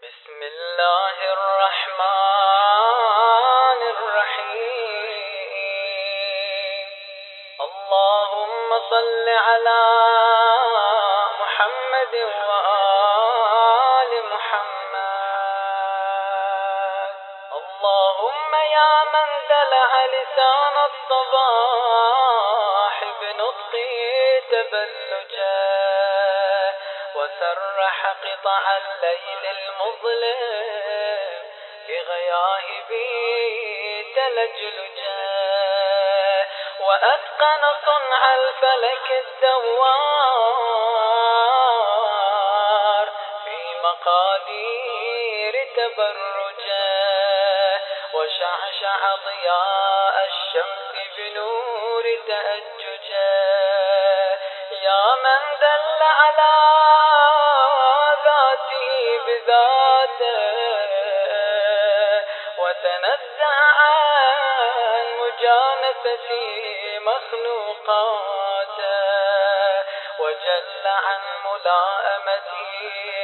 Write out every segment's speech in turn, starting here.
بسم الله الرحمن الرحيم. اللهم صل على محمد وآل محمد. اللهم يا من دلع لسان الصباح بنطقه تبلجا وسرح قطع الليل المظلم بغياهبه تلجلجا وأتقن صنع الفلك الدوار في مقادير تبرجا وشعشع ضياء الشمس بنور تأججا يا من دل على ذاته بذاته وتنزه عن مجانسة مخلوقاته وجل عن ملائمته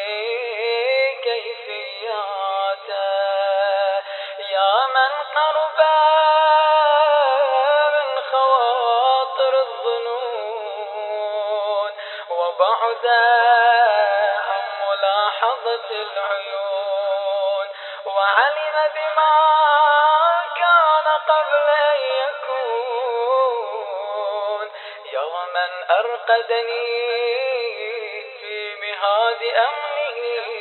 كيفياته يا من قرب من خواطر الظنون وبعد عن ملاحظة العيون وعلم بما كان قبل أن يكون يا من أرقدني في مهاد أمنه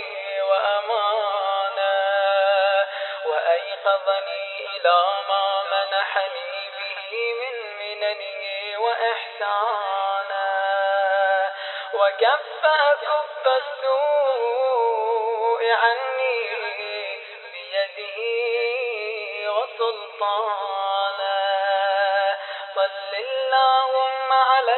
وأمانه وأيقظني إلى ما منحني به من مننه وإحسانه وكف السوء عني بيده وسلطانه صل اللهم على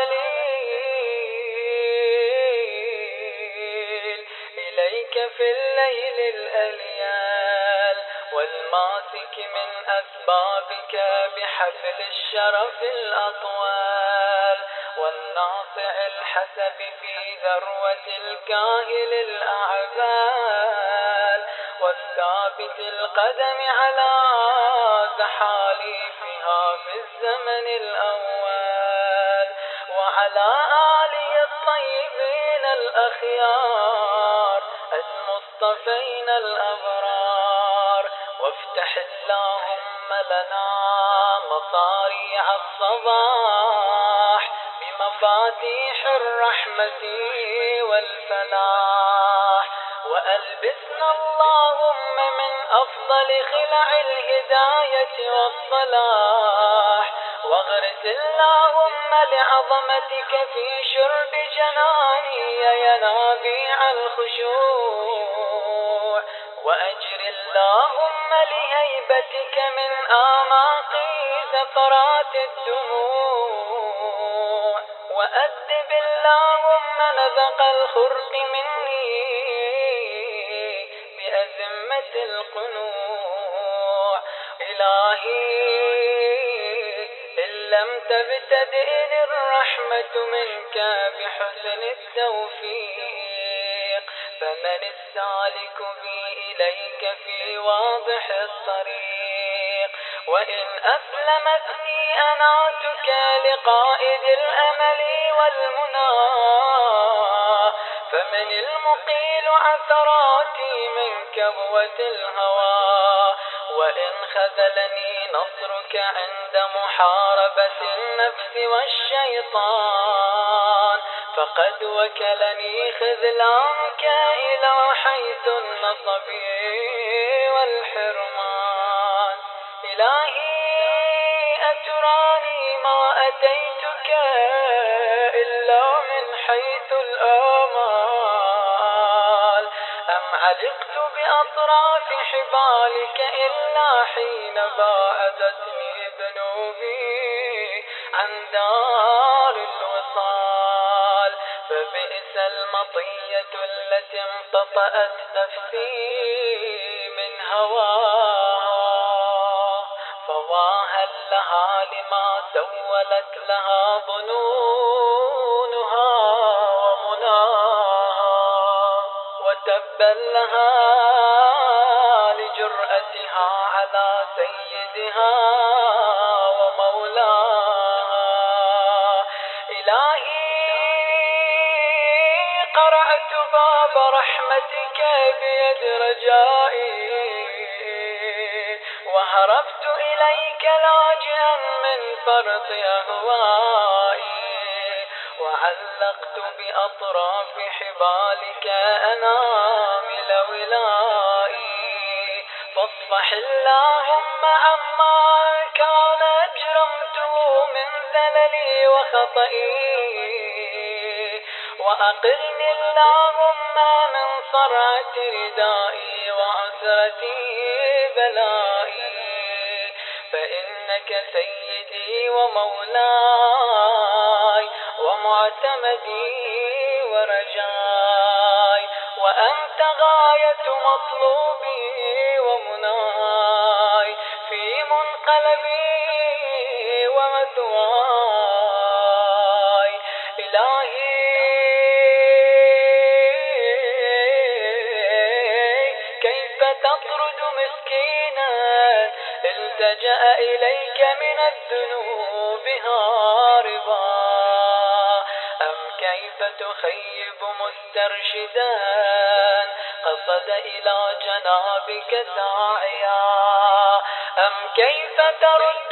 الدليل إليك في الليل الأليال والماسك من أسبابك بحبل الشرف الأطوال والناصع الحسب في ذروة الكاهل الأعبال والثابت القدم على زحاليفها في الزمن الأول وعلى آله الطيبين الأخيار المصطفين الأبرار وافتح اللهم لنا مصاريع الصباح بمفاتيح الرحمة والفلاح وألبسنا اللهم من أفضل خلع الهداية والصلاح واغرس اللهم لعظمتك في شرب جناني ينابيع الخشوع وأجر اللهم لهيبتك من آماقي زفرات الدموع وأدب اللهم نزق الخرق مني بأزمة القنوع إلهي إن لم تبتدئني الرحمة منك بحسن التوفيق فمن السالك بي إليك في واضح الطريق وإن أسلمتني أناتك لقائد الأمل والمنى فمن المقيل عثراتي من كبوة الهوى وإن خذلني نصرك عند محاربة النفس والشيطان فقد وكلني خذلانك إلى حيث النصب والحرمان إلهي أتراني ما أتيتك إلا من حيث الآمال أم علقت بأطراف حبالك إلا حين باعدتني ذنوبي عن دار الوصال فبئس المطية التي امتطأت نفسي من هواها فواها لها لما سولت لها ظنونها ومناها تبا لها لجرأتها على سيدها ومولاها. إلهي قرعت باب رحمتك بيد رجائي، وهربت إليك لاجئا من فرط أهوائي، وعلقت بأطراف حبالك أنامل ولائي. فاصفح اللهم عما كان أجرمته من زللي وخطئي، وأقلني اللهم من صرعة ردائي وعسرتي بلائي. فإنك سيدي ومولاي ومعتمدي ورجاي، وأنت غاية مطلوبي ومناي في منقلبي ومثواي. إلهي كيف تطرد مسكينا التجأ إليك من الذنوب هاربا؟ أم كيف تخيب مسترشدا قصد إلى جنابك ساعيا؟ أم كيف ترد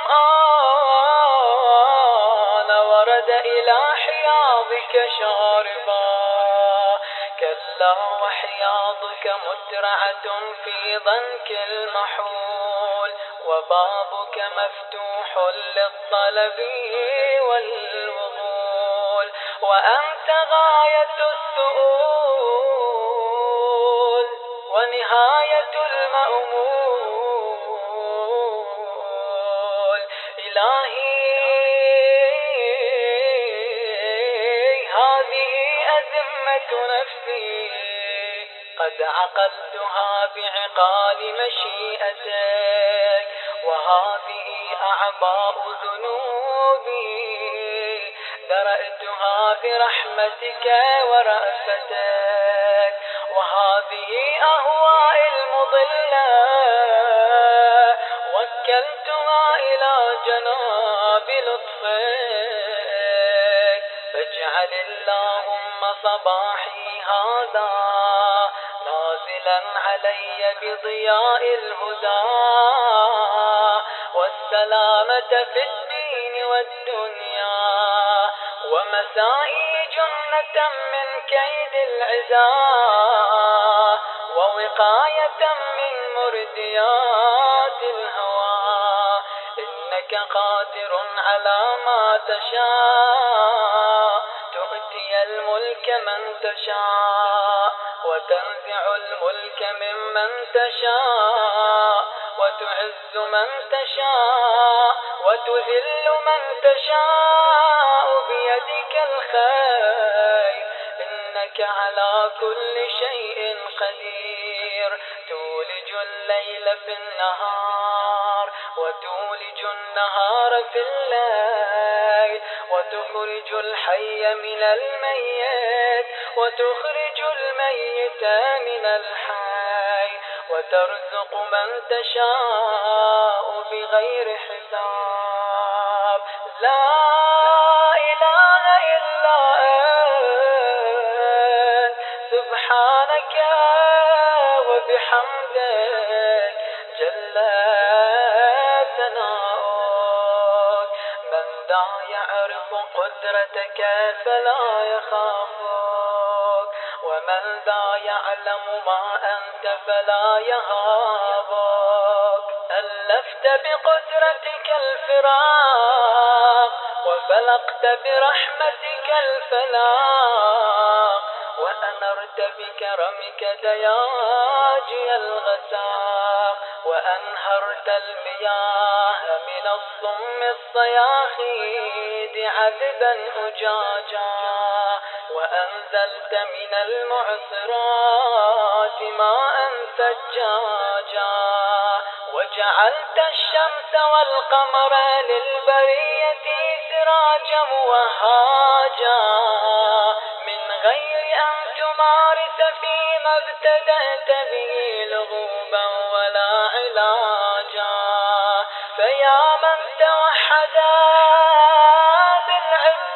ظمآن ورد إلى حياضك شاربا؟ كلا وحياضك مترعة في ضنك المحول، وبابك مفتوح للطلب والوصول، وأنت غاية السؤول ونهاية المأمول. إلهي هذه أزمة نفسي قد عقلتها بعقال مشيئتك، وهذه أعباء ذنوبي درأتها برحمتك ورأفتك، وهذه أهواء المضلة وكلتها إلى جناب لطفك. فاجعل اللهم صباحي هذا نازلا علي بضياء الهدى والسلامة في الدين والدنيا، ومسائي جنة من كيد العداء، ووقاية من مرديات الهوى. إنك قادر على ما تشاء، تؤتي الملك من تشاء وتنزع الملك ممن تشاء، وتعز من تشاء وتذل من تشاء بيدك الخير، إنك على كل شيء قدير. تولج الليل في النهار وتولج النهار في الليل، وتخرج الحي من الميت وتخرج الميت من الحي، وترزق من تشاء بغير حساب. لا إله إلا أنت سبحانك وبحمدك جل ثناؤك. من ذا يعرف قدرتك فلا يخافك، ومن ذا يعلم ما أنت فلا يهابك. ألفت بقدرتك الفراق وفلقت برحمتك الفلاق، وأنرت بكرمك دياجي الغساق، وأنهرت المياه من الصم الصياخيد عذبا أجاجا، وأنزلت من المعصرات ماء ثجاجا، وجعلت الشمس والقمر للبرية سراجا وهاجا. من غير أن تمارس فيما ابتدأت به لغوبا ولا علاجا. فيا من توحدا بالعز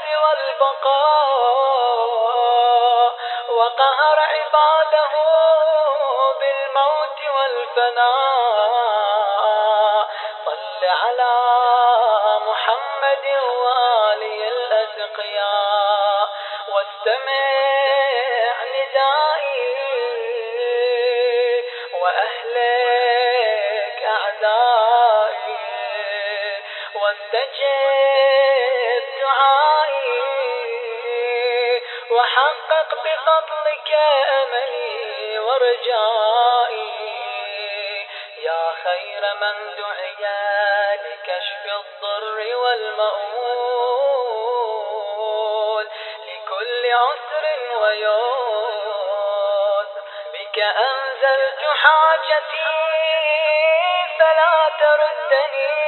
والبقاء وقهر عباده بالموت والفناء، صل على محمد وآله الأتقياء واستمع ندائي وأهلك أعدائي واستجب دعائي وحقق بفضلك أملي ورجائي. يا خير من دعي لكشف الضر والمؤون لكل عسر ويسر، بك أنزلت حاجتي فلا تردني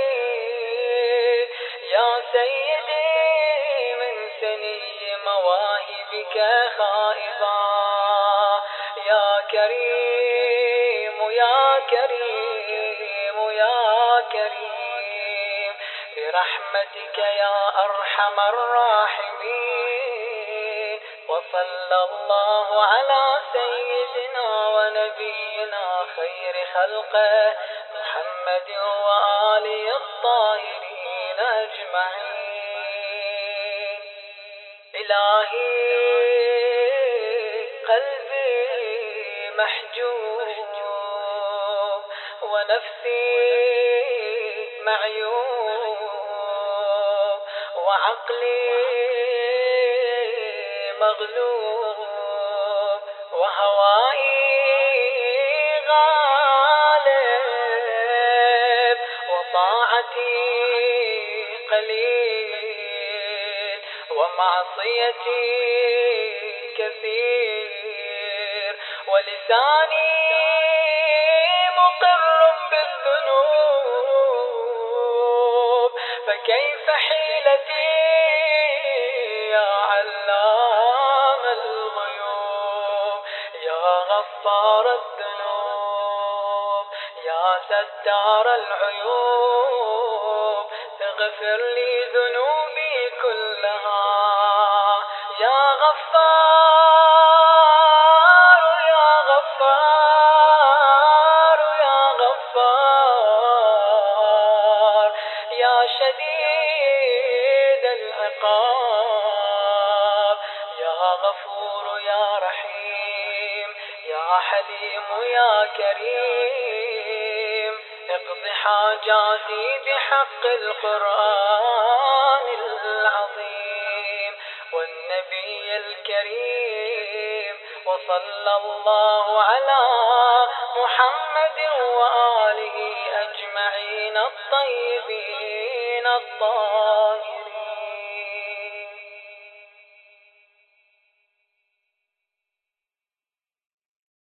يا سيدي من سني مواهبك خائبا. يا كريم يا كريم يا كريم برحمتك يا أرحم الراحمين. وصلى الله على سيدنا ونبينا خير خلقه محمد وآله الطاهرين أجمعين. إلهي قلبي محجوب ونفسي معيوب وعقلي مغلوب وهوائي غالب وطاعتي قليل ومعصيتي كثير ولساني مقر بالذنوب، فكيف حيلتي يا علام الغيوب. يا غفار الذنوب يا ستار العيوب اغفر لي ذنوبي كلها. يا غفار يا غفار يا غفار يا شديد العقاب. يا غفور يا رحيم يا حليم يا كريم اقض حاجاتي بحق القرآن العظيم والنبي الكريم. وصلى الله على محمد وآله أجمعين الطيبين الطاهرين.